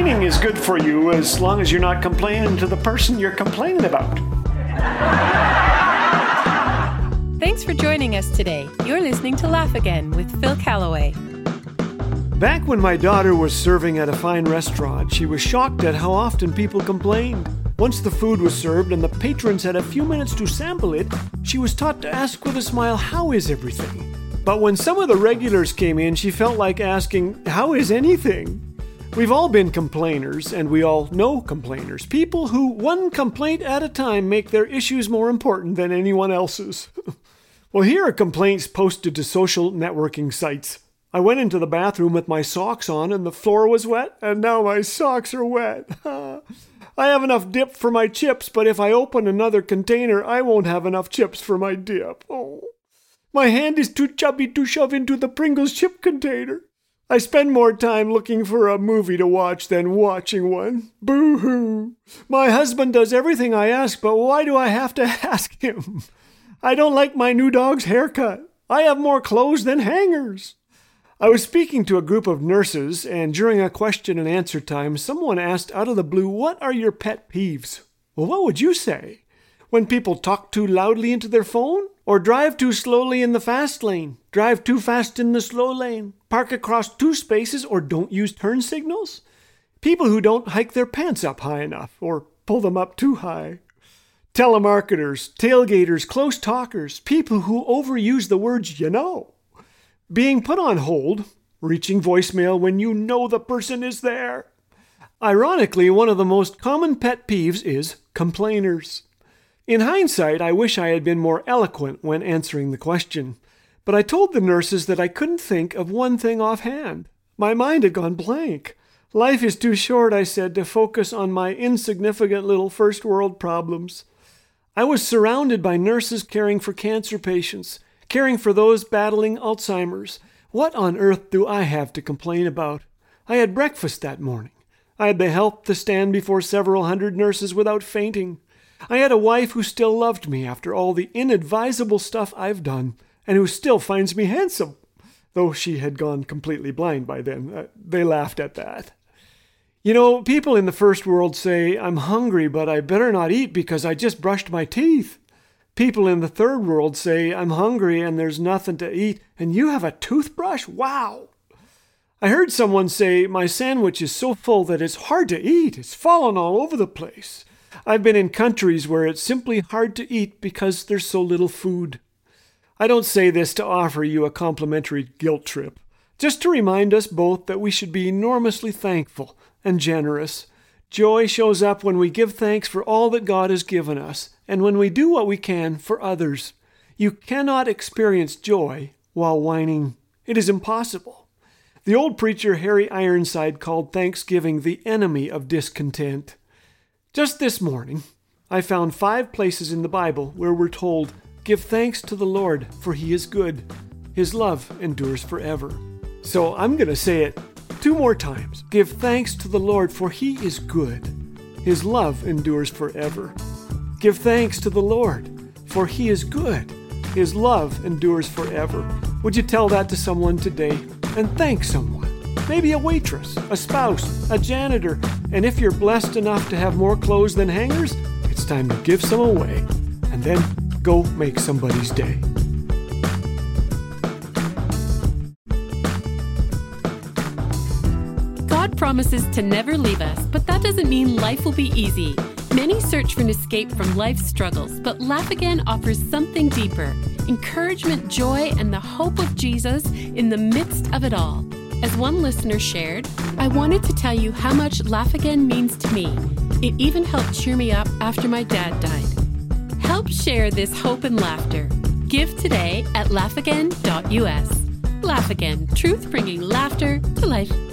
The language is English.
Complaining is good for you as long as you're not complaining to the person you're complaining about. Thanks for joining us today. You're listening to Laugh Again with Phil Callaway. Back when my daughter was serving at a fine restaurant, she was shocked at how often people complained. Once the food was served and the patrons had a few minutes to sample it, she was taught to ask with a smile, "How is everything?" But when some of the regulars came in, she felt like asking, "How is anything?" We've all been complainers, and we all know complainers. People who, one complaint at a time, make their issues more important than anyone else's. Well, here are complaints posted to social networking sites. I went into the bathroom with my socks on, and the floor was wet, and now my socks are wet. I have enough dip for my chips, but if I open another container, I won't have enough chips for my dip. Oh. My hand is too chubby to shove into the Pringles chip container. I spend more time looking for a movie to watch than watching one. Boo-hoo. My husband does everything I ask, but why do I have to ask him? I don't like my new dog's haircut. I have more clothes than hangers. I was speaking to a group of nurses, and during a question and answer time, someone asked out of the blue, "What are your pet peeves?" Well, what would you say? When people talk too loudly into their phone? Or drive too slowly in the fast lane? Drive too fast in the slow lane? Park across two spaces or don't use turn signals? People who don't hike their pants up high enough or pull them up too high? Telemarketers, tailgaters, close talkers, people who overuse the words "you know." Being put on hold, reaching voicemail when you know the person is there. Ironically, one of the most common pet peeves is complainers. In hindsight, I wish I had been more eloquent when answering the question, but I told the nurses that I couldn't think of one thing offhand. My mind had gone blank. Life is too short, I said, to focus on my insignificant little first world problems. I was surrounded by nurses caring for cancer patients, caring for those battling Alzheimer's. What on earth do I have to complain about? I had breakfast that morning. I had the health to stand before several hundred nurses without fainting. I had a wife who still loved me after all the inadvisable stuff I've done, and who still finds me handsome, though she had gone completely blind by then. They laughed at that. You know, people in the first world say, "I'm hungry, but I better not eat because I just brushed my teeth." People in the third world say, "I'm hungry and there's nothing to eat, and you have a toothbrush? Wow!" I heard someone say, "My sandwich is so full that it's hard to eat. It's fallen all over the place." I've been in countries where it's simply hard to eat because there's so little food. I don't say this to offer you a complimentary guilt trip, just to remind us both that we should be enormously thankful and generous. Joy shows up when we give thanks for all that God has given us, and when we do what we can for others. You cannot experience joy while whining. It is impossible. The old preacher Harry Ironside called Thanksgiving the enemy of discontent. Just this morning, I found 5 places in the Bible where we're told, "Give thanks to the Lord, for He is good. His love endures forever." So I'm going to say it 2 more times. Give thanks to the Lord, for He is good. His love endures forever. Give thanks to the Lord, for He is good. His love endures forever. Would you tell that to someone today? And thank someone. Maybe a waitress, a spouse, a janitor, and if you're blessed enough to have more clothes than hangers, it's time to give some away, and then go make somebody's day. God promises to never leave us, but that doesn't mean life will be easy. Many search for an escape from life's struggles, but Laugh Again offers something deeper: encouragement, joy, and the hope of Jesus in the midst of it all. As one listener shared, "I wanted to tell you how much Laugh Again means to me. It even helped cheer me up after my dad died." Help share this hope and laughter. Give today at laughagain.us. Laugh Again, truth bringing laughter to life.